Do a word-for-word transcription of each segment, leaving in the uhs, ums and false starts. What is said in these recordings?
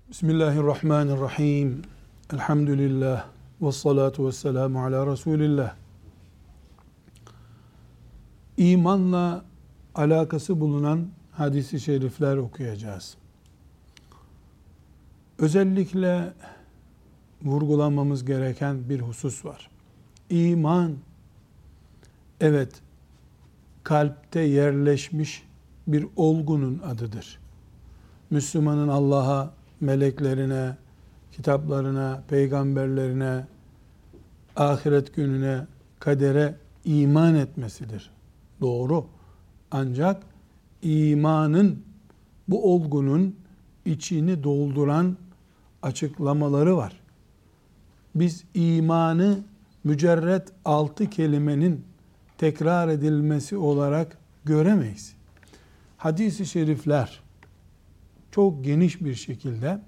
Bismillahirrahmanirrahim. Elhamdülillah. Ve salatu ve selamu ala Resulillah. İmanla alakası bulunan hadis-i şerifler okuyacağız. Özellikle vurgulamamız gereken bir husus var. İman, evet, kalpte yerleşmiş bir olgunun adıdır. Müslümanın Allah'a, meleklerine, kitaplarına, peygamberlerine, ahiret gününe, kadere iman etmesidir. Doğru. Ancak imanın, bu olgunun içini dolduran açıklamaları var. Biz imanı mücerret altı kelimenin tekrar edilmesi olarak göremeyiz. Hadis-i şerifler çok geniş bir şekilde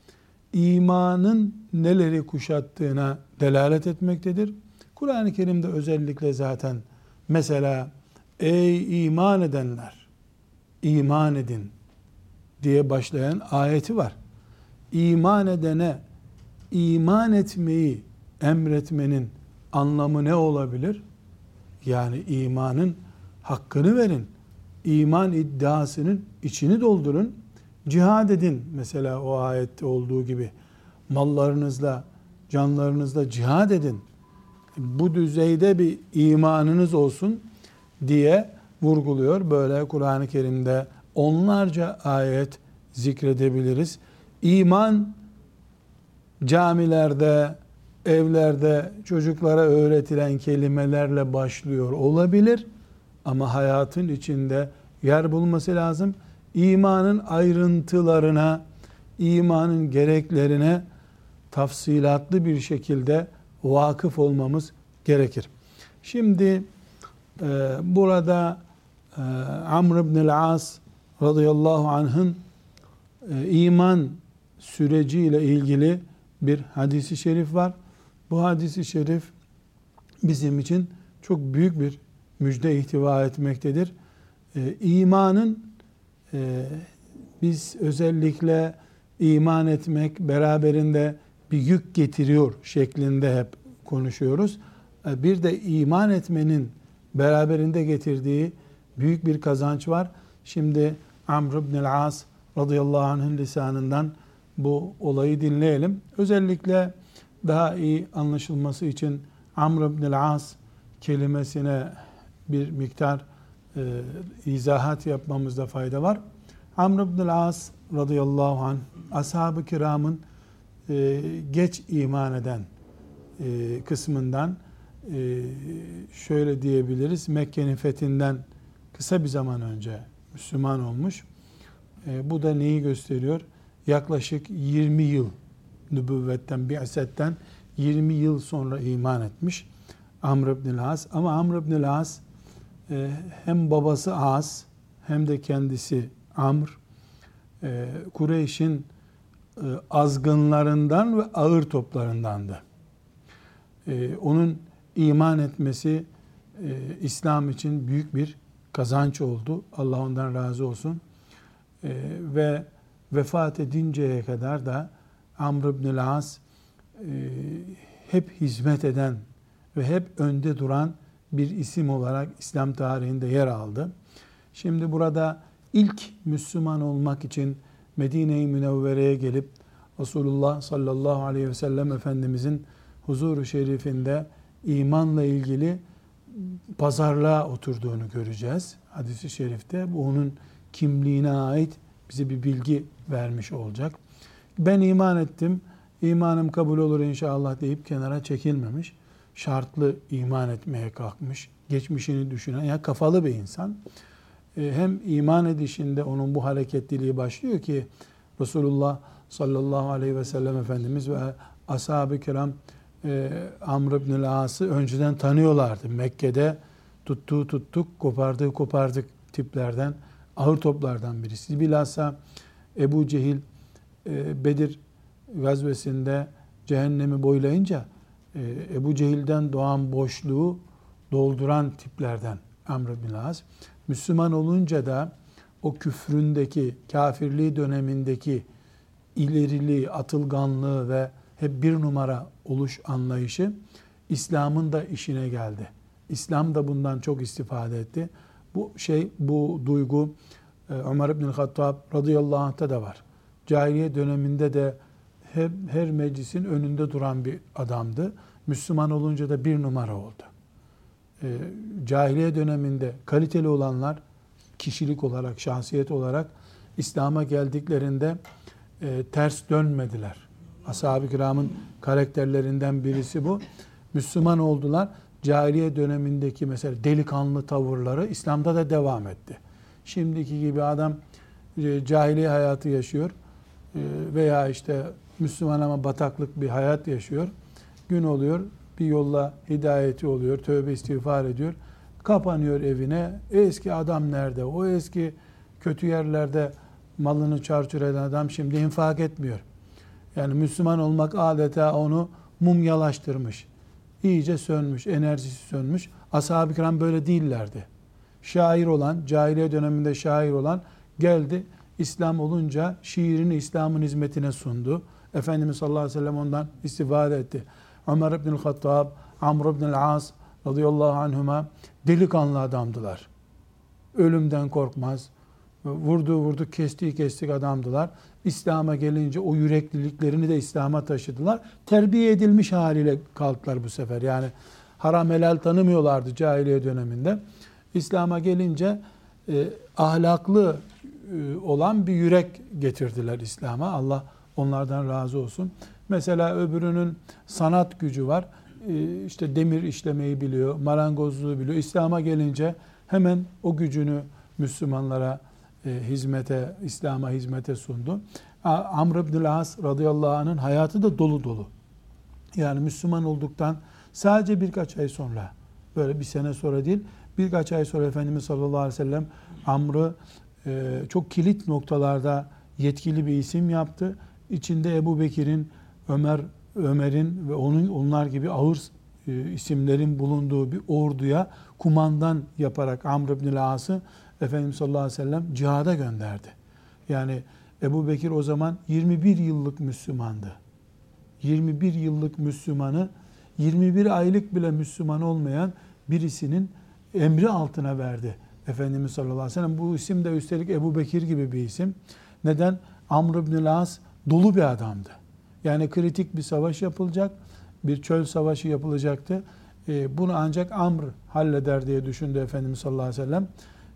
imanın neleri kuşattığına delalet etmektedir. Kur'an-ı Kerim'de özellikle zaten mesela ey iman edenler, iman edin diye başlayan ayeti var. İman edene iman etmeyi emretmenin anlamı ne olabilir? Yani imanın hakkını verin. İman iddiasının içini doldurun. Cihad edin. Mesela o ayette olduğu gibi mallarınızla, canlarınızla cihad edin. Bu düzeyde bir imanınız olsun diye vurguluyor. Böyle Kur'an-ı Kerim'de onlarca ayet zikredebiliriz. İman camilerde, evlerde çocuklara öğretilen kelimelerle başlıyor olabilir ama hayatın içinde yer bulması lazım. İmanın ayrıntılarına, imanın gereklerine tafsilatlı bir şekilde vakıf olmamız gerekir. Şimdi e, burada e, Amr ibn el-As radıyallahu anh'ın e, iman süreciyle ilgili bir hadisi şerif var. Bu hadisi şerif bizim için çok büyük bir müjde ihtiva etmektedir. E, imanın e, biz özellikle iman etmek beraberinde bir yük getiriyor şeklinde hep konuşuyoruz. E, bir de iman etmenin beraberinde getirdiği büyük bir kazanç var. Şimdi Amr ibn el-As radıyallahu anh'ın lisanından bu olayı dinleyelim. Özellikle daha iyi anlaşılması için Amr ibn el-As kelimesine bir miktar e, izahat yapmamızda fayda var. Amr ibn el-As radıyallahu anh, ashab-ı kiramın e, geç iman eden e, kısmından e, şöyle diyebiliriz, Mekke'nin fethinden kısa bir zaman önce Müslüman olmuş. E, bu da neyi gösteriyor? Yaklaşık yirmi yıl nübüvvetten, bi'setten yirmi yıl sonra iman etmiş Amr ibn el-As. Ama Amr ibn el-As e, hem babası As hem de kendisi Amr e, Kureyş'in e, azgınlarından ve ağır toplarındandı. E, onun iman etmesi e, İslam için büyük bir kazanç oldu. Allah ondan razı olsun. E, ve vefat edinceye kadar da Amr ibn el-As e, hep hizmet eden ve hep önde duran bir isim olarak İslam tarihinde yer aldı. Şimdi burada ilk Müslüman olmak için Medine-i Münevvere'ye gelip Resulullah sallallahu aleyhi ve sellem Efendimizin huzuru şerifinde imanla ilgili pazarlığa oturduğunu göreceğiz. Hadis-i şerifte bu onun kimliğine ait bize bir bilgi vermiş olacak. Ben iman ettim, imanım kabul olur inşallah deyip kenara çekilmemiş. Şartlı iman etmeye kalkmış. Geçmişini düşünen, ya kafalı bir insan. Hem iman edişinde onun bu hareketliliği başlıyor ki Resulullah sallallahu aleyhi ve sellem Efendimiz ve ashab-ı kiram e, Amr ibn el-As'ı önceden tanıyorlardı. Mekke'de tuttuğu tuttuk, kopardığı kopardık tiplerden, ağır toplardan birisi. Bilhassa Ebu Cehil e, Bedir gazvesinde cehennemi boylayınca e, Ebu Cehil'den doğan boşluğu dolduran tiplerden Amr ibn el-As. Müslüman olunca da o küfründeki, kafirliği dönemindeki ileriliği, atılganlığı ve hep bir numara oluş anlayışı İslam'ın da işine geldi. İslam da bundan çok istifade etti. Bu şey, bu duygu Ömer İbn Hattab radıyallahu anh'ta da var. Cahiliye döneminde de her, her meclisin önünde duran bir adamdı. Müslüman olunca da bir numara oldu. Ee, cahiliye döneminde kaliteli olanlar kişilik olarak, şahsiyet olarak İslam'a geldiklerinde e, ters dönmediler. Ashab-ı kiramın karakterlerinden birisi bu. Müslüman oldular. Cahiliye dönemindeki mesela delikanlı tavırları İslam'da da devam etti. Şimdiki gibi adam e, cahiliye hayatı yaşıyor e, veya işte Müslüman ama bataklık bir hayat yaşıyor. Gün oluyor, bir yolla hidayeti oluyor, tövbe istiğfar ediyor. Kapanıyor evine. Eski adam nerede? O eski kötü yerlerde malını çarçur eden adam şimdi infak etmiyor. Yani Müslüman olmak adeta onu mumyalaştırmış. İyice sönmüş, enerjisi sönmüş. Ashab-ı kiram böyle değillerdi. Şair olan, cahiliye döneminde şair olan geldi. İslam olunca şiirini İslam'ın hizmetine sundu. Efendimiz sallallahu aleyhi ve sellem ondan istifade etti. Ömer İbnül Hattab, Amr İbnül As radıyallahu anhuma delikanlı adamdılar. Ölümden korkmaz. Vurdu vurdu, kestiği kestik adamdılar. İslam'a gelince o yürekliliklerini de İslam'a taşıdılar. Terbiye edilmiş haliyle kalktılar bu sefer. Yani haram helal tanımıyorlardı cahiliye döneminde. İslam'a gelince e, ahlaklı e, olan bir yürek getirdiler İslam'a. Allah onlardan razı olsun. Mesela öbürünün sanat gücü var. E, işte demir işlemeyi biliyor, marangozluğu biliyor. İslam'a gelince hemen o gücünü Müslümanlara e, hizmete, İslam'a hizmete sundu. Amr İbnül As radıyallahu anh'ın hayatı da dolu dolu. Yani Müslüman olduktan sadece birkaç ay sonra, böyle bir sene sonra değil, birkaç ay sonra Efendimiz sallallahu aleyhi ve sellem Amr'ı e, çok kilit noktalarda yetkili bir isim yaptı. İçinde Ebu Bekir'in, Ömer, Ömer'in ve onun onlar gibi ağır e, isimlerin bulunduğu bir orduya kumandan yaparak Amr İbnül As'ı Efendimiz sallallahu aleyhi ve sellem cihada gönderdi. Yani Ebu Bekir o zaman yirmi bir yıllık Müslümandı. yirmi bir yıllık Müslümanı yirmi bir aylık bile Müslüman olmayan birisinin emri altına verdi Efendimiz sallallahu aleyhi ve sellem. Bu isim de üstelik Ebu Bekir gibi bir isim. Neden? Amr İbnül As dolu bir adamdı. Yani kritik bir savaş yapılacak, bir çöl savaşı yapılacaktı. Bunu ancak Amr halleder diye düşündü Efendimiz sallallahu aleyhi ve sellem.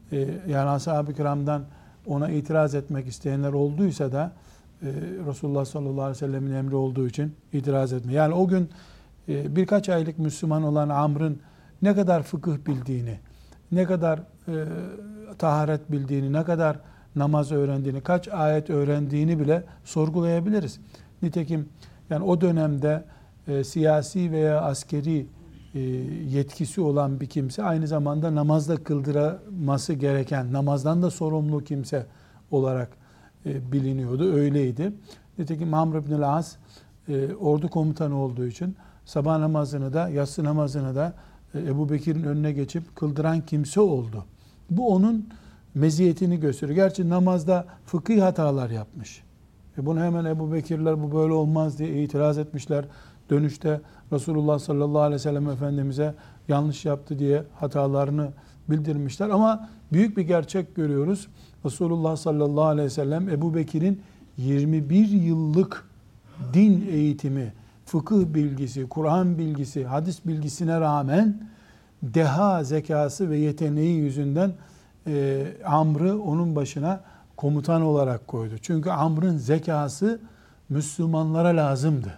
Yani ashab-ı kiramdan ona itiraz etmek isteyenler olduysa da Resulullah sallallahu aleyhi ve sellemin emri olduğu için itiraz etme. Yani o gün birkaç aylık Müslüman olan Amr'ın ne kadar fıkıh bildiğini, ne kadar e, taharet bildiğini, ne kadar namaz öğrendiğini, kaç ayet öğrendiğini bile sorgulayabiliriz. Nitekim yani o dönemde e, siyasi veya askeri e, yetkisi olan bir kimse aynı zamanda namazda kıldırması gereken, namazdan da sorumlu kimse olarak e, biliniyordu, öyleydi. Nitekim Amr İbnül As e, ordu komutanı olduğu için sabah namazını da, yatsı namazını da Ebu Bekir'in önüne geçip kıldıran kimse oldu. Bu onun meziyetini gösteriyor. Gerçi namazda fıkhi hatalar yapmış. E bunu hemen Ebu Bekirler bu böyle olmaz diye itiraz etmişler. Dönüşte Resulullah sallallahu aleyhi ve sellem Efendimiz'e yanlış yaptı diye hatalarını bildirmişler. Ama büyük bir gerçek görüyoruz. Resulullah sallallahu aleyhi ve sellem Ebu Bekir'in yirmi bir yıllık din eğitimi, fıkıh bilgisi, Kur'an bilgisi, hadis bilgisine rağmen deha, zekası ve yeteneği yüzünden e, Amr'ı onun başına komutan olarak koydu. Çünkü Amr'ın zekası Müslümanlara lazımdı.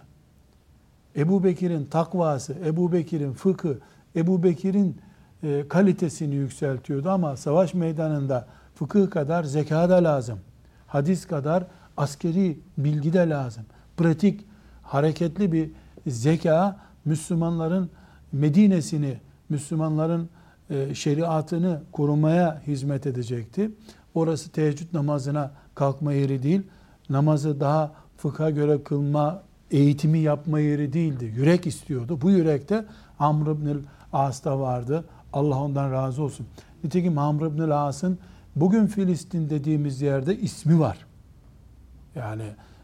Ebu Bekir'in takvası, Ebu Bekir'in fıkhı, Ebu Bekir'in e, kalitesini yükseltiyordu ama savaş meydanında fıkıh kadar zeka da lazım. Hadis kadar askeri bilgi de lazım. Pratik, hareketli bir zeka Müslümanların Medine'sini, Müslümanların e, şeriatını korumaya hizmet edecekti. Orası teheccüd namazına kalkma yeri değil, namazı daha fıkha göre kılma, eğitimi yapma yeri değildi. Yürek istiyordu. Bu yürekte Amr İbnül As'ta vardı. Allah ondan razı olsun. Nitekim Amr İbnül As'ın bugün Filistin dediğimiz yerde ismi var. Yani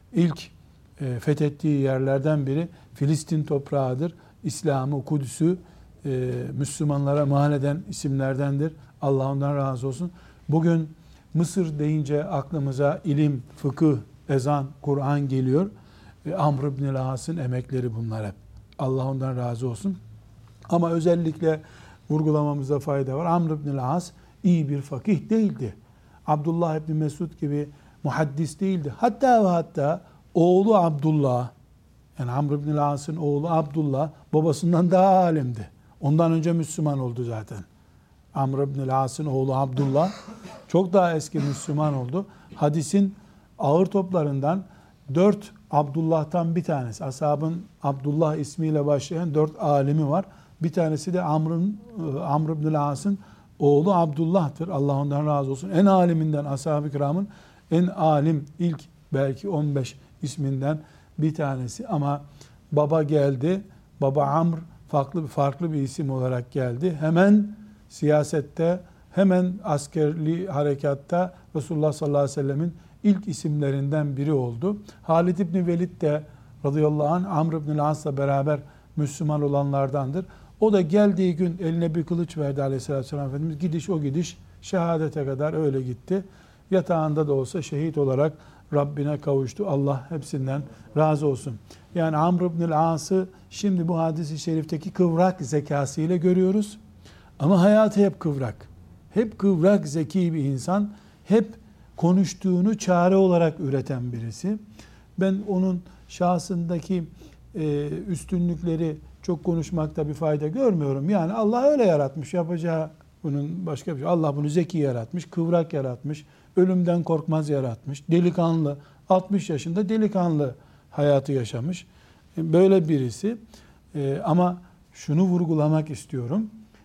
ilk e, fethettiği yerlerden biri Filistin toprağıdır. İslam'ı, Kudüs'ü e, Müslümanlara mal eden isimlerdendir. Allah ondan razı olsun. Bugün Mısır deyince aklımıza ilim, fıkıh, ezan, Kur'an geliyor. E, Amr ibn-i As'ın emekleri bunlar hep. Allah ondan razı olsun. Ama özellikle vurgulamamıza fayda var. Amr ibn-i As iyi bir fakih değildi. Abdullah ibn Mesud gibi muhaddis değildi. Hatta ve hatta oğlu Abdullah, yani Amr ibn-i As'ın oğlu Abdullah babasından daha alimdi. Ondan önce Müslüman oldu zaten. Amr ibn-i As'ın oğlu Abdullah çok daha eski Müslüman oldu. Hadisin ağır toplarından dört Abdullah'tan bir tanesi. Ashabın Abdullah ismiyle başlayan dört alimi var. Bir tanesi de Amr'ın Amr ibn-i As'ın oğlu Abdullah'tır. Allah ondan razı olsun. En aliminden, ashab-ı kiramın en alim ilk belki on beş isminden bir tanesi. Ama baba geldi. Baba Amr farklı farklı bir isim olarak geldi. Hemen siyasette, hemen askerli harekatta Resulullah sallallahu aleyhi ve sellemin ilk isimlerinden biri oldu. Halid İbni Velid de radıyallahu anh Amr ibn-i As'la beraber Müslüman olanlardandır. O da geldiği gün eline bir kılıç verdi aleyhissalatü vesselam Efendimiz. Gidiş o gidiş şehadete kadar öyle gitti. Yatağında da olsa şehit olarak Rabbine kavuştu. Allah hepsinden razı olsun. Yani Amr ibn-i As'ı şimdi bu hadis-i şerifteki kıvrak zekasıyla görüyoruz. Ama hayatı hep kıvrak. Hep kıvrak, zeki bir insan. Hep konuştuğunu çare olarak üreten birisi. Ben onun şahsındaki e, üstünlükleri çok konuşmakta bir fayda görmüyorum. Yani Allah öyle yaratmış. Yapacağı bunun başka bir şey. Allah bunu zeki yaratmış, kıvrak yaratmış, ölümden korkmaz yaratmış, delikanlı, altmış yaşında delikanlı hayatı yaşamış. Böyle birisi. E, ama şunu vurgulamak istiyorum.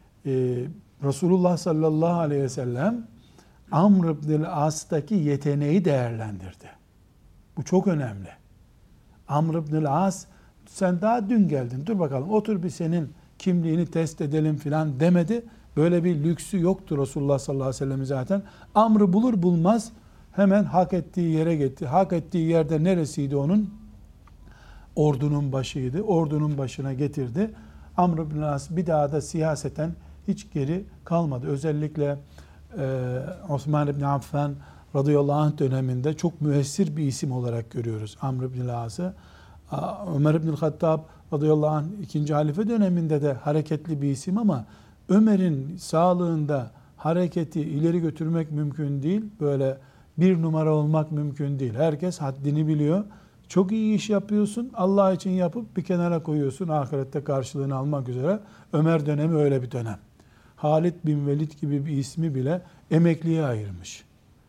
E, Resulullah sallallahu aleyhi ve sellem Amr ibn-i As'taki yeteneği değerlendirdi. Bu çok önemli. Amr ibn-i As, sen daha dün geldin, dur bakalım otur bir senin kimliğini test edelim filan demedi. Böyle bir lüksü yoktu Resulullah sallallahu aleyhi ve sellem zaten. Amr'ı bulur bulmaz hemen hak ettiği yere gitti. Hak ettiği yerde neresiydi onun? Ordunun başıydı. Ordunun başına getirdi. Amr ibn-i As bir daha da siyaseten hiç geri kalmadı. Özellikle e, Osman ibn Affan radıyallahu anh döneminde çok müessir bir isim olarak görüyoruz Amr ibn-i As'ı. Ömer ibn-i Hattab radıyallahu anh ikinci halife döneminde de hareketli bir isim ama Ömer'in sağlığında hareketi ileri götürmek mümkün değil. Böyle bir numara olmak mümkün değil. Herkes haddini biliyor. Çok iyi iş yapıyorsun. Allah için yapıp bir kenara koyuyorsun. Ahirette karşılığını almak üzere. Ömer dönemi öyle bir dönem. Halid bin Velid gibi bir ismi bile emekliye ayırmış.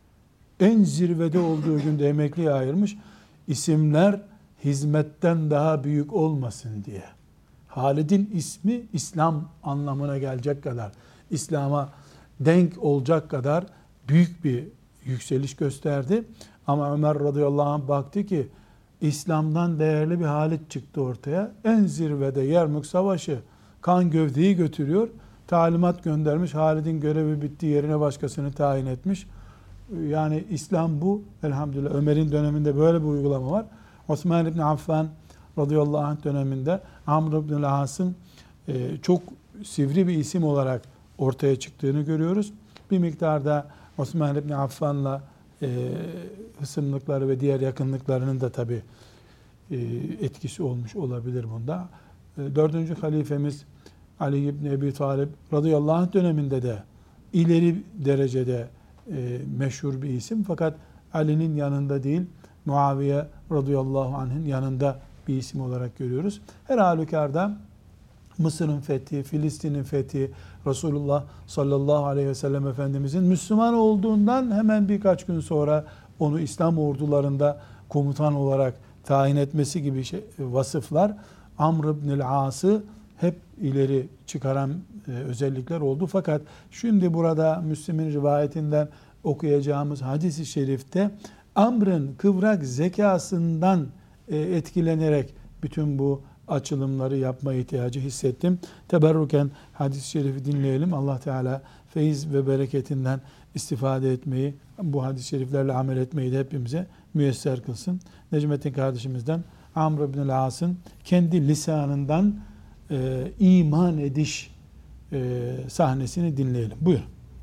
En zirvede olduğu günde emekliye ayırmış. İsimler hizmetten daha büyük olmasın diye. Halid'in ismi İslam anlamına gelecek kadar, İslam'a denk olacak kadar büyük bir yükseliş gösterdi. Ama Ömer radıyallahu anh baktı ki İslam'dan değerli bir Halid çıktı ortaya. En zirvede Yermük Savaşı kan gövdeyi götürüyor. Talimat göndermiş. Halid'in görevi bittiği yerine başkasını tayin etmiş. Yani İslam bu. Elhamdülillah Ömer'in döneminde böyle bir uygulama var. Osman ibn Affan radıyallahu anh döneminde Amr ibn As'ın e, çok sivri bir isim olarak ortaya çıktığını görüyoruz. Bir miktarda Osman ibn Affan'la e, hısımlıkları ve diğer yakınlıklarının da tabi e, etkisi olmuş olabilir bunda. E, dördüncü halifemiz Ali ibn Ebi Talib radıyallahu anh döneminde de ileri derecede e, meşhur bir isim. Fakat Ali'nin yanında değil, Muaviye radıyallahu anh'ın yanında bir isim olarak görüyoruz. Her halükarda Mısır'ın fethi, Filistin'in fethi, Resulullah sallallahu aleyhi ve sellem Efendimizin Müslüman olduğundan hemen birkaç gün sonra onu İslam ordularında komutan olarak tayin etmesi gibi şey, vasıflar Amr ibn-i As'ı hep ileri çıkaran e, özellikler oldu. Fakat şimdi burada Müslim'in rivayetinden okuyacağımız hadis-i şerifte Amr'ın kıvrak zekasından e, etkilenerek bütün bu açılımları yapma ihtiyacı hissettim. Teberruken hadis-i şerifi dinleyelim. Allah Teala feyiz ve bereketinden istifade etmeyi, bu hadis-i şeriflerle amel etmeyi de hepimize müyesser kılsın. Necmettin kardeşimizden Amr ibn As'ın kendi lisanından e, iman ediş e, sahnesini dinleyelim. Buyur.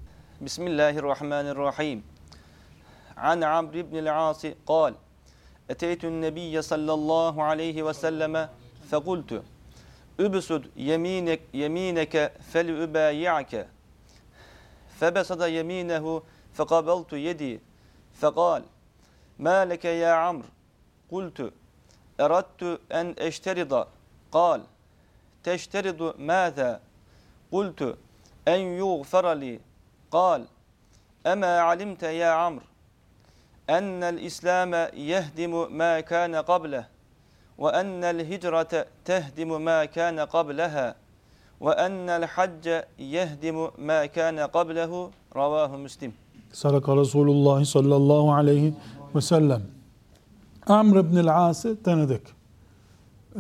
Bismillahirrahmanirrahim. An Amr ibn As قال أتيت النبي صلى الله عليه وسلم فقلت أبسط يمينك يمينك فلأبايعك فبسط يمينه فقبلت يدي فقال ما لك يا عمرو قلت أردت أن أشترط قال تشترط ماذا قلت أن يغفر لي قال أما علمت يا عمرو أن الإسلام يهدم ما كان قبله وأن الهجرة تهدم ما كان قبلها وأن الحج يهدم ما كان قبله رواه مسلم. Sadaka Resulullah sallallahu aleyhi ve sellem. Amr ibn As'ı tanıdık. Ee,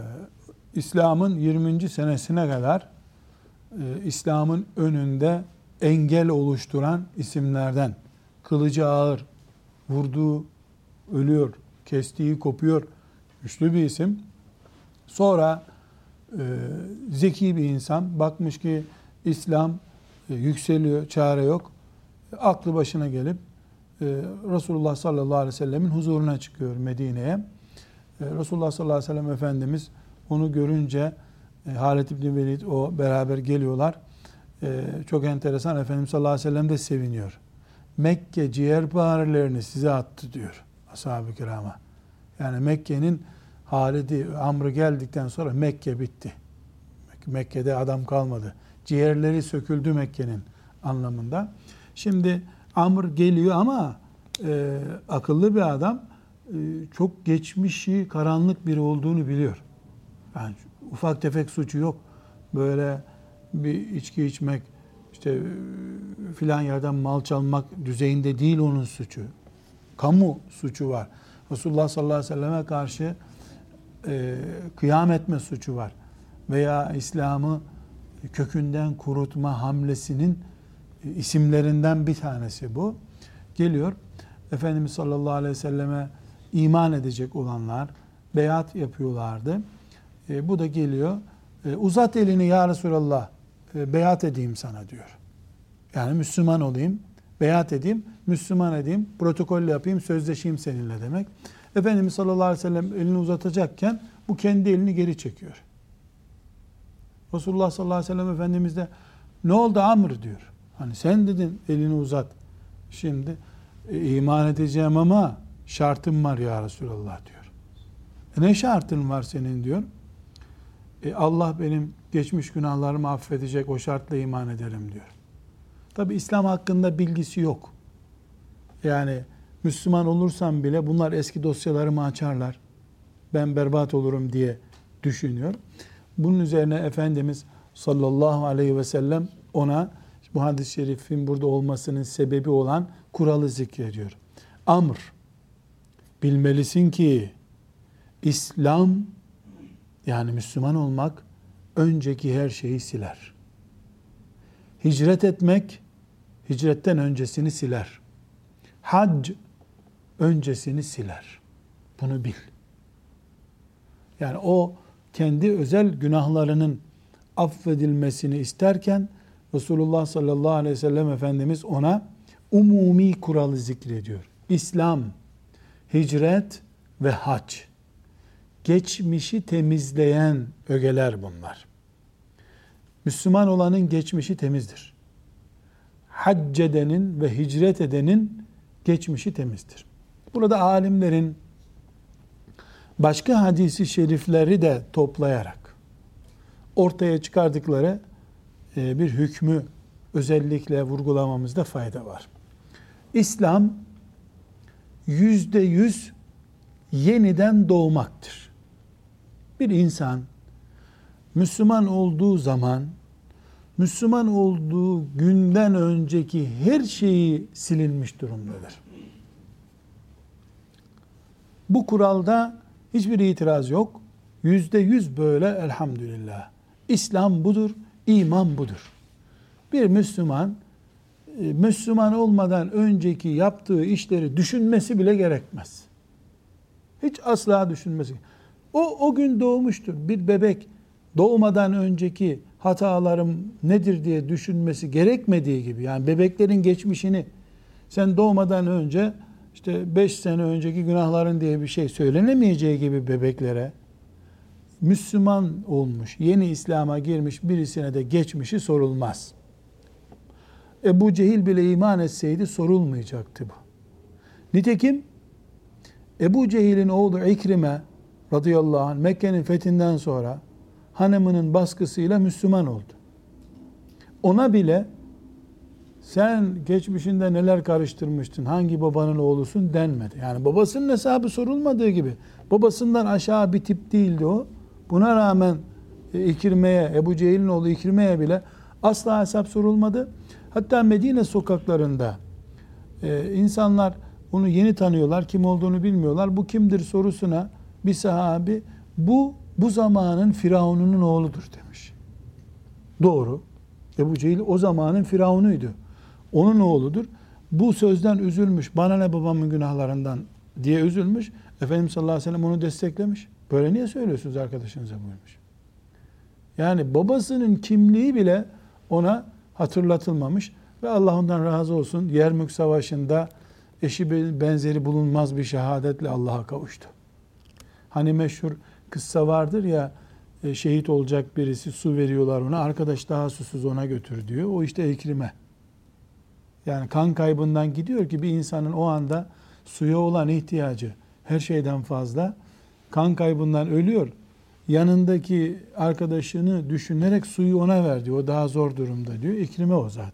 İslam'ın yirminci senesine kadar e, İslam'ın önünde engel oluşturan isimlerden. Kılıcı ağır, vurduğu ölüyor, kestiği kopuyor. Güçlü bir isim. Sonra e, zeki bir insan. Bakmış ki İslam e, yükseliyor, çare yok. E, aklı başına gelip e, Resulullah sallallahu aleyhi ve sellemin huzuruna çıkıyor Medine'ye. E, Resulullah sallallahu aleyhi ve sellem Efendimiz onu görünce e, Halid ibn Velid o beraber geliyorlar. E, çok enteresan. Efendimiz sallallahu aleyhi ve sellem de seviniyor. Mekke ciğerparelerini size attı diyor ashab-ı kirama. Yani Mekke'nin Halid'i, Amr'ı geldikten sonra Mekke bitti. Mekke'de adam kalmadı. Ciğerleri söküldü Mekke'nin anlamında. Şimdi Amr geliyor ama e, akıllı bir adam, e, çok geçmişi karanlık biri olduğunu biliyor. Yani ufak tefek suçu yok. Böyle bir içki içmek, işte filan yerden mal çalmak düzeyinde değil onun suçu. Kamu suçu var. Resulullah sallallahu aleyhi ve selleme karşı e, kıyam etme suçu var. Veya İslam'ı kökünden kurutma hamlesinin e, isimlerinden bir tanesi bu. Geliyor, Efendimiz sallallahu aleyhi ve selleme iman edecek olanlar beyat yapıyorlardı. E, bu da geliyor, e, uzat elini ya Resulallah, e, beyat edeyim sana diyor. Yani Müslüman olayım, beyat edeyim, Müslüman edeyim, protokol yapayım, sözleşeyim seninle demek. Efendimiz sallallahu aleyhi ve sellem elini uzatacakken bu kendi elini geri çekiyor. Resulullah sallallahu aleyhi ve sellem Efendimiz de ne oldu Amr diyor. Hani sen dedin elini uzat. Şimdi e, iman edeceğim ama şartım var ya Resulallah diyor. E, ne şartın var senin diyor. E, Allah benim geçmiş günahlarımı affedecek, o şartla iman ederim diyor. Tabi İslam hakkında bilgisi yok. Yani Müslüman olursam bile bunlar eski dosyalarımı açarlar, ben berbat olurum diye düşünüyor. Bunun üzerine Efendimiz sallallahu aleyhi ve sellem ona bu hadis-i şerifin burada olmasının sebebi olan kuralı zikrediyor. Amr, bilmelisin ki İslam, yani Müslüman olmak önceki her şeyi siler. Hicret etmek hicretten öncesini siler. Hac öncesini siler. Bunu bil. Yani o kendi özel günahlarının affedilmesini isterken Resulullah sallallahu aleyhi ve sellem Efendimiz ona umumi kuralı zikrediyor. İslam, hicret ve hac. Geçmişi temizleyen ögeler bunlar. Müslüman olanın geçmişi temizdir. Hac edenin ve hicret edenin geçmişi temizdir. Burada alimlerin başka hadisi şerifleri de toplayarak ortaya çıkardıkları bir hükmü özellikle vurgulamamızda fayda var. İslam yüzde yüz yeniden doğmaktır. Bir insan Müslüman olduğu zaman, Müslüman olduğu günden önceki her şeyi silinmiş durumdadır. Bu kuralda hiçbir itiraz yok. Yüzde yüz böyle elhamdülillah. İslam budur, iman budur. Bir Müslüman, Müslüman olmadan önceki yaptığı işleri düşünmesi bile gerekmez. Hiç asla düşünmesi. O, o gün doğmuştur. Bir bebek doğmadan önceki hatalarım nedir diye düşünmesi gerekmediği gibi, yani bebeklerin geçmişini sen doğmadan önce işte beş sene önceki günahların diye bir şey söylenemeyeceği gibi bebeklere, Müslüman olmuş, yeni İslam'a girmiş birisine de geçmişi sorulmaz. Ebu Cehil bile iman etseydi sorulmayacaktı bu. Nitekim Ebu Cehil'in oğlu İkrime radıyallahu anh Mekke'nin fethinden sonra hanımının baskısıyla Müslüman oldu. Ona bile sen geçmişinde neler karıştırmıştın, hangi babanın oğlusun denmedi. Yani babasının hesabı sorulmadığı gibi. Babasından aşağı bir tip değildi o. Buna rağmen İkrime'ye, Ebu Cehil'in oğlu İkrime'ye bile asla hesap sorulmadı. Hatta Medine sokaklarında e, insanlar onu yeni tanıyorlar, kim olduğunu bilmiyorlar. Bu kimdir sorusuna bir sahabi, bu bu zamanın Firavun'un oğludur demiş. Doğru. Ebu Cehil o zamanın Firavun'uydu. Onun oğludur. Bu sözden üzülmüş. Bana ne babamın günahlarından diye üzülmüş. Efendimiz sallallahu aleyhi ve sellem onu desteklemiş. Böyle niye söylüyorsunuz arkadaşınıza buyurmuş. Yani babasının kimliği bile ona hatırlatılmamış ve Allah ondan razı olsun. Yermük Savaşı'nda eşi benzeri bulunmaz bir şehadetle Allah'a kavuştu. Hani meşhur kıssa vardır ya, şehit olacak birisi, su veriyorlar ona, arkadaş daha susuz ona götür diyor. O işte İkrime. Yani kan kaybından gidiyor ki bir insanın o anda suya olan ihtiyacı her şeyden fazla, kan kaybından ölüyor. Yanındaki arkadaşını düşünerek suyu ona ver diyor. O daha zor durumda diyor. İkrime o zat.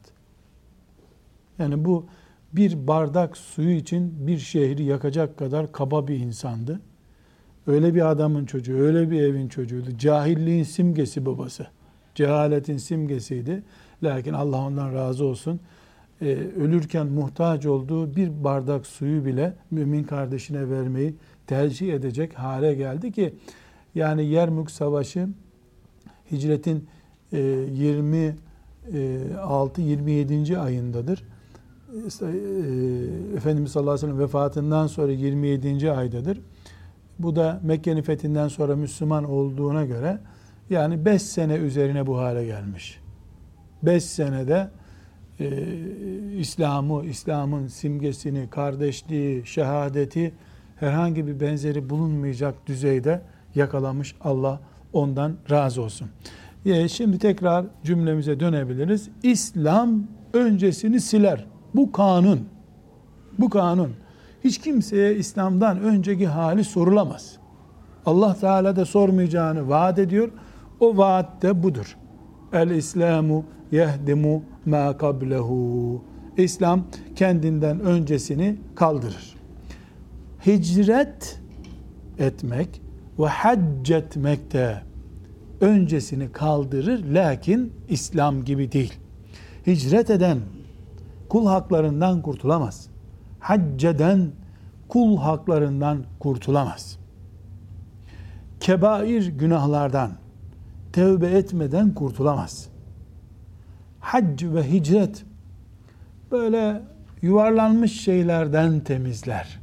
Yani bu bir bardak suyu için bir şehri yakacak kadar kaba bir insandı. Öyle bir adamın çocuğu, öyle bir evin çocuğuydu. Cahilliğin simgesi babası. Cehaletin simgesiydi. Lakin Allah ondan razı olsun. Ee, ölürken muhtaç olduğu bir bardak suyu bile mümin kardeşine vermeyi tercih edecek hale geldi ki, yani Yermük Savaşı hicretin e, yirmi altı yirmi yedinci ayındadır. E, Efendimiz sallallahu aleyhi ve sellem vefatından sonra yirmi yedinci aydadır. Bu da Mekke'nin fethinden sonra Müslüman olduğuna göre yani beş sene üzerine bu hale gelmiş. beş senede e, İslam'ı, İslam'ın simgesini, kardeşliği, şehadeti herhangi bir benzeri bulunmayacak düzeyde yakalamış. Allah ondan razı olsun. E, şimdi tekrar cümlemize dönebiliriz. İslam öncesini siler. Bu kanun. Bu kanun. Hiç kimseye İslam'dan önceki hali sorulamaz. Allah Teala da sormayacağını vaat ediyor. O vaat de budur. El-İslamu yehdimu ma kablehu. İslam kendinden öncesini kaldırır. Hicret etmek ve hac etmek de öncesini kaldırır. Lakin İslam gibi değil. Hicret eden kul haklarından kurtulamaz. Hacceden kul haklarından kurtulamaz. Kebair günahlardan tevbe etmeden kurtulamaz. Hac ve hicret böyle yuvarlanmış şeylerden temizler.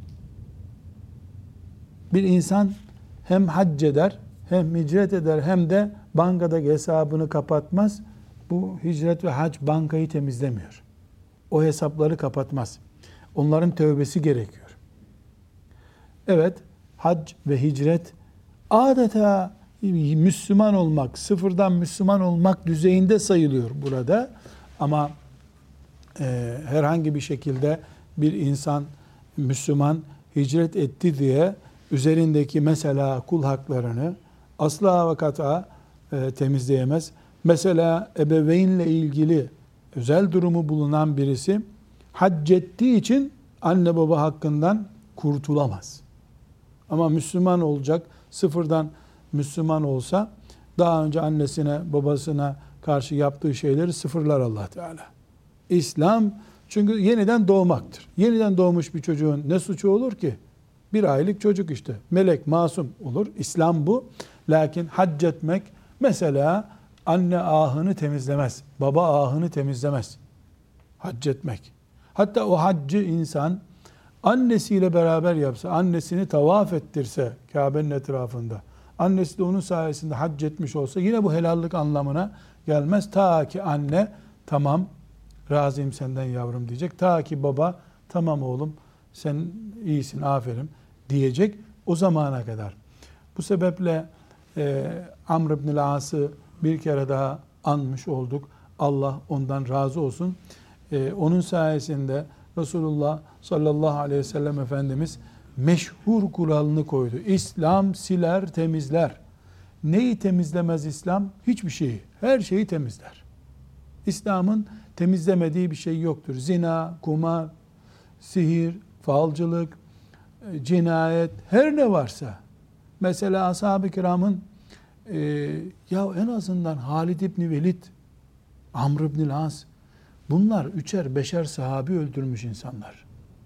Bir insan hem hac eder, hem hicret eder, hem de bankadaki hesabını kapatmaz. Bu hicret ve hac bankayı temizlemiyor. O hesapları kapatmaz. Onların tövbesi gerekiyor. Evet, hac ve hicret adeta Müslüman olmak, sıfırdan Müslüman olmak düzeyinde sayılıyor burada. Ama e, herhangi bir şekilde bir insan Müslüman hicret etti diye üzerindeki mesela kul haklarını asla ve kata e, temizleyemez. Mesela ebeveynle ilgili özel durumu bulunan birisi hac ettiği için anne baba hakkından kurtulamaz. Ama Müslüman olacak, sıfırdan Müslüman olsa daha önce annesine, babasına karşı yaptığı şeyleri sıfırlar Allah Teala. İslam çünkü yeniden doğmaktır. Yeniden doğmuş bir çocuğun ne suçu olur ki? Bir aylık çocuk işte. Melek, masum olur. İslam bu. Lakin hac etmek mesela anne ahını temizlemez. Baba ahını temizlemez. Hac etmek. Hatta o haccı insan annesiyle beraber yapsa, annesini tavaf ettirse Kabe'nin etrafında, annesi de onun sayesinde hac etmiş olsa yine bu helallik anlamına gelmez. Ta ki anne tamam razıyım senden yavrum diyecek. Ta ki baba tamam oğlum sen iyisin aferin diyecek o zamana kadar. Bu sebeple e, Amr ibn As'ı bir kere daha anmış olduk. Allah ondan razı olsun. E, onun sayesinde Resulullah sallallahu aleyhi ve sellem Efendimiz meşhur kuralını koydu. İslam siler, temizler. Neyi temizlemez İslam? Hiçbir şeyi. Her şeyi temizler. İslam'ın temizlemediği bir şey yoktur. Zina, kumar, sihir, falcılık, cinayet, her ne varsa. Mesela ashab-ı kiramın e, ya en azından Halid İbni Velid, Amr İbni As, bunlar üçer beşer sahabi öldürmüş insanlar.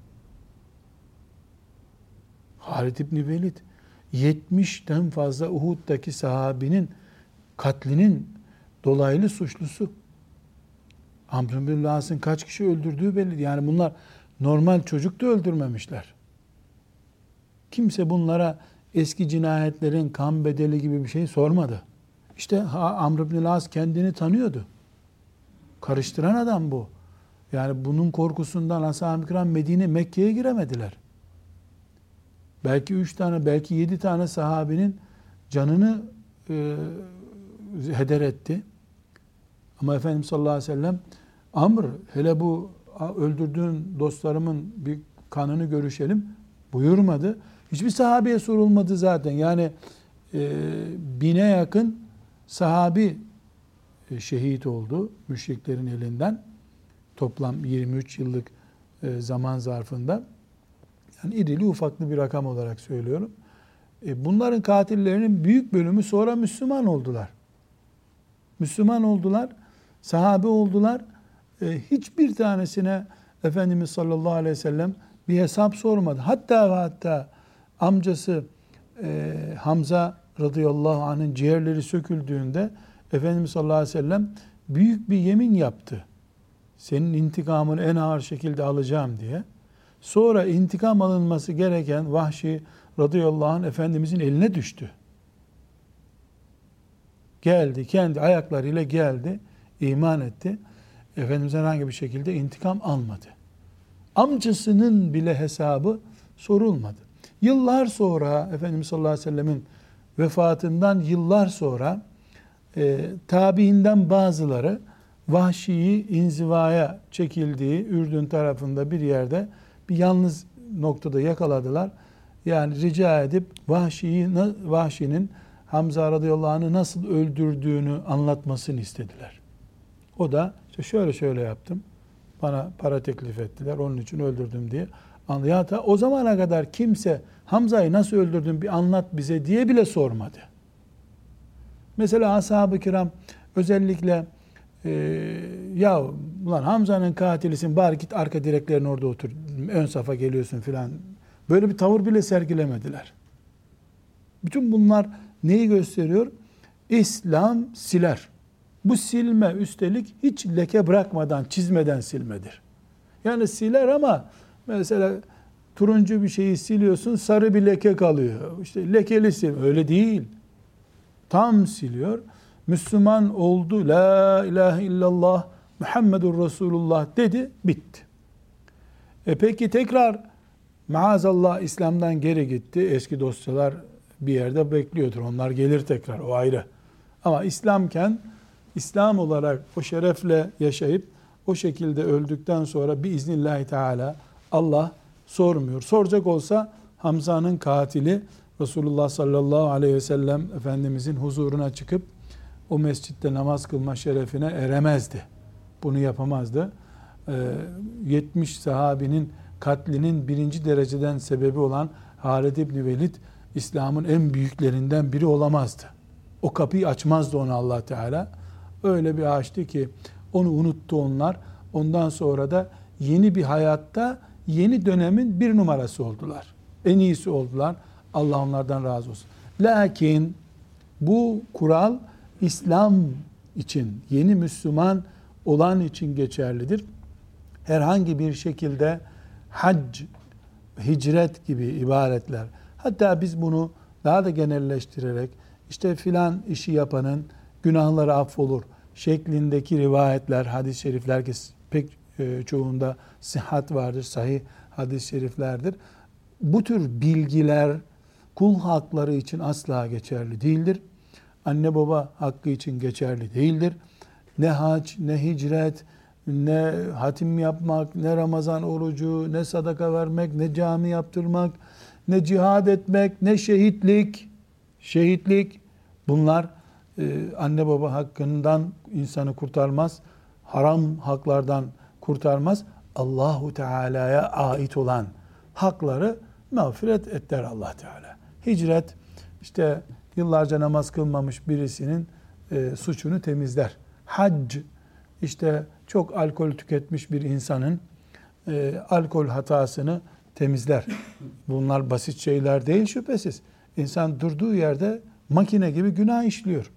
Halid İbni Velid yetmişten fazla Uhud'daki sahabinin katlinin dolaylı suçlusu. Amr İbni As'ın kaç kişi öldürdüğü belli. Yani bunlar normal çocuk da öldürmemişler. Kimse bunlara eski cinayetlerin kan bedeli gibi bir şey sormadı. İşte Amr İbni As kendini tanıyordu. Karıştıran adam bu. Yani bunun korkusundan ashab-ı kiram Medine, Mekke'ye giremediler. Belki üç tane, belki yedi tane sahabinin canını e, heder etti. Ama Efendimiz sallallahu aleyhi ve sellem Amr, hele bu öldürdüğün dostlarımın bir kanını görüşelim buyurmadı. Hiçbir sahabeye sorulmadı zaten. Yani e, bine yakın sahabi e, şehit oldu müşriklerin elinden. Toplam yirmi üç yıllık e, zaman zarfında. Yani irili ufaklı bir rakam olarak söylüyorum. E, bunların katillerinin büyük bölümü sonra Müslüman oldular. Müslüman oldular, sahabe oldular. E, hiçbir tanesine Efendimiz sallallahu aleyhi ve sellem bir hesap sormadı. Hatta ve hatta amcası e, Hamza radıyallahu anh'ın ciğerleri söküldüğünde Efendimiz sallallahu aleyhi ve sellem büyük bir yemin yaptı. Senin intikamını en ağır şekilde alacağım diye. Sonra intikam alınması gereken Vahşi radıyallahu anh Efendimizin eline düştü. Geldi, kendi ayaklarıyla geldi, iman etti. Efendimiz herhangi bir şekilde intikam almadı. Amcasının bile hesabı sorulmadı. Yıllar sonra Efendimiz sallallahu aleyhi ve sellemin vefatından yıllar sonra e, tabiinden bazıları Vahşi'yi inzivaya çekildiği Ürdün tarafında bir yerde bir yalnız noktada yakaladılar. Yani rica edip Vahşi'yi, Vahşi'nin Hamza radıyallahu anh'ı nasıl öldürdüğünü anlatmasını istediler. O da işte şöyle şöyle yaptım. Bana para teklif ettiler. Onun için öldürdüm diye. Ya ta o zamana kadar kimse Hamza'yı nasıl öldürdün bir anlat bize diye bile sormadı. Mesela ashab-ı kiram özellikle e, ya ulan Hamza'nın katilisin bari git arka direklerin orada otur. Ön safa geliyorsun filan. Böyle bir tavır bile sergilemediler. Bütün bunlar neyi gösteriyor? İslam siler. Bu silme üstelik hiç leke bırakmadan, çizmeden silmedir. Yani siler ama mesela turuncu bir şeyi siliyorsun, sarı bir leke kalıyor. İşte lekeli sil. Öyle değil. Tam siliyor. Müslüman oldu. La ilahe illallah Muhammedur Resulullah dedi. Bitti. E peki tekrar maazallah İslam'dan geri gitti. Eski dosyalar bir yerde bekliyordur. Onlar gelir tekrar. O ayrı. Ama İslamken İslam olarak o şerefle yaşayıp o şekilde öldükten sonra biiznillahü teala Allah sormuyor. Soracak olsa Hamza'nın katili Resulullah sallallahu aleyhi ve sellem Efendimizin huzuruna çıkıp o mescitte namaz kılma şerefine eremezdi. Bunu yapamazdı. yetmiş sahabinin katlinin birinci dereceden sebebi olan Halid İbni Velid İslam'ın en büyüklerinden biri olamazdı. O kapıyı açmazdı ona Allah Teala. Öyle bir açtı ki onu unuttu onlar. Ondan sonra da yeni bir hayatta yeni dönemin bir numarası oldular. En iyisi oldular. Allah onlardan razı olsun. Lakin bu kural İslam için, yeni Müslüman olan için geçerlidir. Herhangi bir şekilde hac hicret gibi ibaretler. Hatta biz bunu daha da genelleştirerek işte filan işi yapanın günahları affolur şeklindeki rivayetler, hadis-i şerifler ki pek e, çoğunda sıhhat vardır, sahih hadis-i şeriflerdir. Bu tür bilgiler kul hakları için asla geçerli değildir. Anne baba hakkı için geçerli değildir. Ne hac, ne hicret, ne hatim yapmak, ne Ramazan orucu, ne sadaka vermek, ne cami yaptırmak, ne cihad etmek, ne şehitlik, şehitlik bunlar e, anne baba hakkından insanı kurtarmaz. Haram haklardan kurtarmaz. Allahu Teala'ya ait olan hakları mağfiret et der Allah Teala. Hicret işte yıllarca namaz kılmamış birisinin e, suçunu temizler. Hac işte çok alkol tüketmiş bir insanın e, alkol hatasını temizler. Bunlar basit şeyler değil şüphesiz. İnsan durduğu yerde makine gibi günah işliyor.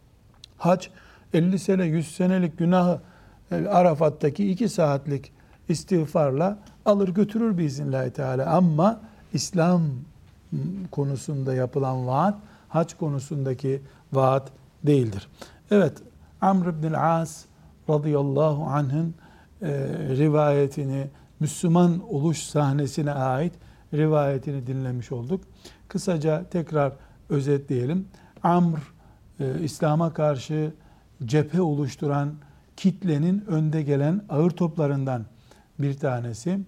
Hac elli sene yüz senelik günahı e, Arafat'taki iki saatlik istiğfarla alır götürür biiznillahü teala. Ama İslam konusunda yapılan vaat hac konusundaki vaat değildir. Evet, Amr ibn-i As radıyallahu anh'ın e, rivayetini, Müslüman oluş sahnesine ait rivayetini dinlemiş olduk. Kısaca tekrar özetleyelim. Amr, e, İslam'a karşı cephe oluşturan kitlenin önde gelen ağır toplarından bir tanesi.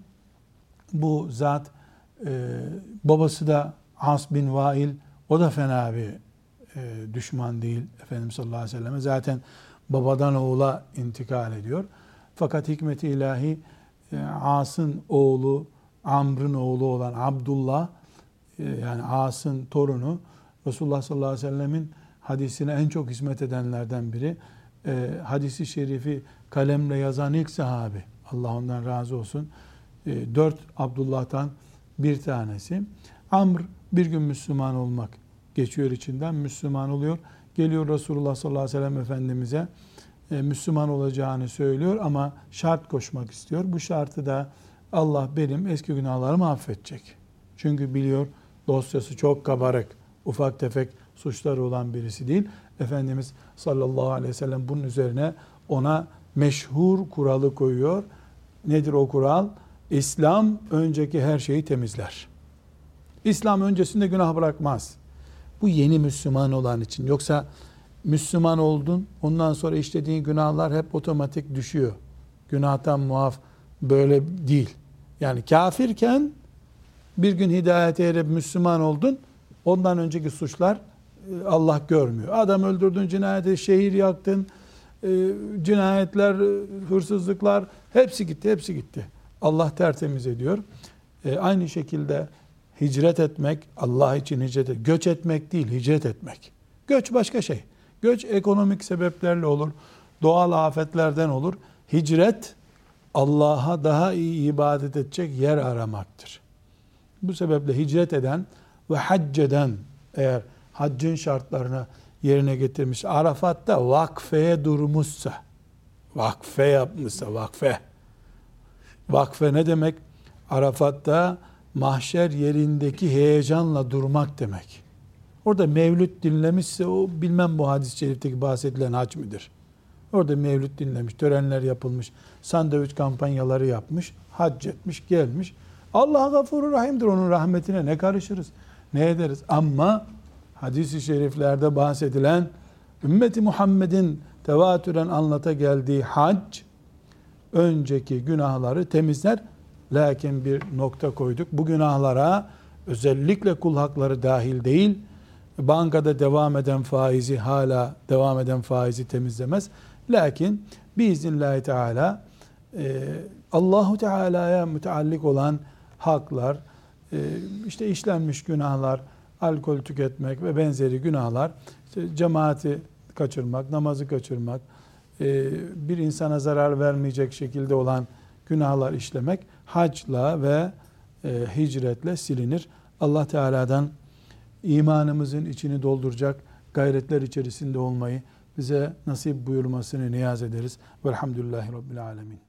Bu zat, e, babası da As bin Vail, o da fena bir e, düşman değil Efendimiz sallallahu aleyhi ve selleme. Zaten babadan oğula intikal ediyor. Fakat hikmet-i ilahi e, As'ın oğlu, Amr'ın oğlu olan Abdullah, e, yani As'ın torunu, Resulullah sallallahu aleyhi ve sellemin hadisine en çok hizmet edenlerden biri. E, hadisi şerifi kalemle yazan ilk sahabi. Allah ondan razı olsun. E, dört Abdullah'tan bir tanesi. Amr bir gün Müslüman olmak geçiyor içinden. Müslüman oluyor. Geliyor Resulullah sallallahu aleyhi ve sellem Efendimiz'e e, Müslüman olacağını söylüyor ama şart koşmak istiyor. Bu şartı da Allah benim eski günahlarımı affedecek. Çünkü biliyor dosyası çok kabarık, ufak tefek suçları olan birisi değil. Efendimiz sallallahu aleyhi ve sellem bunun üzerine ona meşhur kuralı koyuyor. Nedir o kural? İslam önceki her şeyi temizler. İslam öncesinde günah bırakmaz. Bu yeni Müslüman olan için. Yoksa Müslüman oldun, ondan sonra işlediğin günahlar hep otomatik düşüyor. Günahtan muaf böyle değil. Yani kafirken bir gün hidayete erip Müslüman oldun, ondan önceki suçlar Allah görmüyor. Adam öldürdün, cinayete, şehir yaktın, cinayetler, hırsızlıklar hepsi gitti, hepsi gitti. Allah tertemiz ediyor. Aynı şekilde hicret etmek, Allah için hicret etmek, göç etmek değil, hicret etmek. Göç başka şey. Göç ekonomik sebeplerle olur, doğal afetlerden olur. Hicret, Allah'a daha iyi ibadet edecek yer aramaktır. Bu sebeple hicret eden ve hac eden, eğer haccın şartlarını yerine getirmiş, Arafat'ta vakfeye durmuşsa, vakfe yapmışsa, vakfe. Vakfe ne demek? Arafat'ta mahşer yerindeki heyecanla durmak demek. Orada mevlüt dinlemişse o bilmem bu hadis-i şerifteki bahsedilen hac midir? Orada mevlüt dinlemiş, törenler yapılmış, sandviç kampanyaları yapmış, hac etmiş, gelmiş. Allah gafurur rahimdir, onun rahmetine ne karışırız, ne ederiz? Ama hadis-i şeriflerde bahsedilen ümmeti Muhammed'in tevatüren anlata geldiği hac önceki günahları temizler. Lakin bir nokta koyduk. Bu günahlara özellikle kul hakları dahil değil, bankada devam eden faizi, hala devam eden faizi temizlemez. Lakin biiznillahü teala e, Allahu Teala'ya müteallik olan haklar, e, işte işlenmiş günahlar, alkol tüketmek ve benzeri günahlar, işte cemaati kaçırmak, namazı kaçırmak, e, bir insana zarar vermeyecek şekilde olan günahlar işlemek hacla ve e, hicretle silinir. Allah Teala'dan imanımızın içini dolduracak gayretler içerisinde olmayı bize nasip buyurmasını niyaz ederiz. Velhamdülillahi Rabbil Alemin.